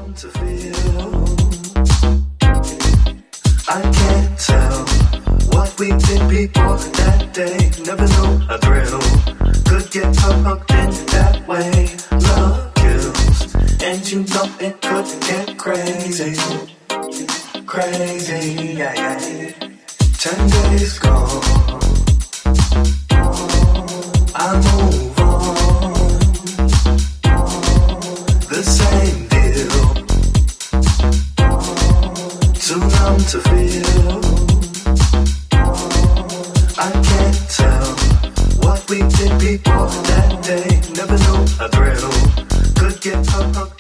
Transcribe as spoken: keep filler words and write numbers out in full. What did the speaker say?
to feel. I can't tell what we did before that day. Never knew a thrill could get hooked in that way. Love kills, and you know it could get crazy, crazy. Yeah, yeah. Ten days gone, I move on. The same deal, too numb to feel. I can't tell what we did before that day. Never knew a thrill could get hooked.